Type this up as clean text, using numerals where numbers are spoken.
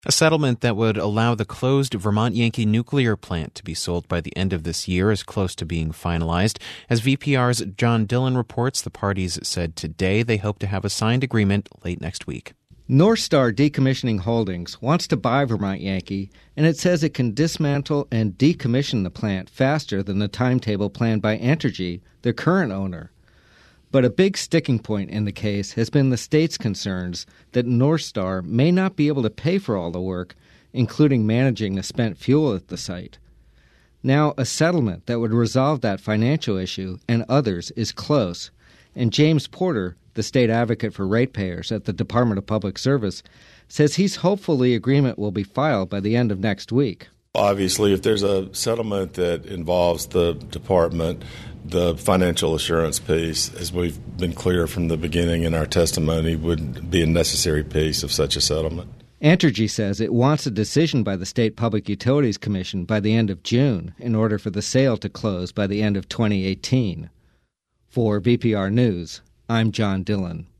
A settlement that would allow the closed Vermont Yankee nuclear plant to be sold by the end of this year is close to being finalized. As VPR's John Dillon reports, the parties said today they hope to have a signed agreement late next week. Northstar Decommissioning Holdings wants to buy Vermont Yankee, and it says it can dismantle and decommission the plant faster than the timetable planned by Entergy, the current owner. But a big sticking point in the case has been the state's concerns that Northstar may not be able to pay for all the work, including managing the spent fuel at the site. Now, a settlement that would resolve that financial issue and others is close, and James Porter, the state advocate for ratepayers at the Department of Public Service, says he's hopeful the agreement will be filed by the end of next week. Obviously, if there's a settlement that involves the department, the financial assurance piece, as we've been clear from the beginning in our testimony, would be a necessary piece of such a settlement. Entergy says it wants a decision by the State Public Utilities Commission by the end of June in order for the sale to close by the end of 2018. For VPR News, I'm John Dillon.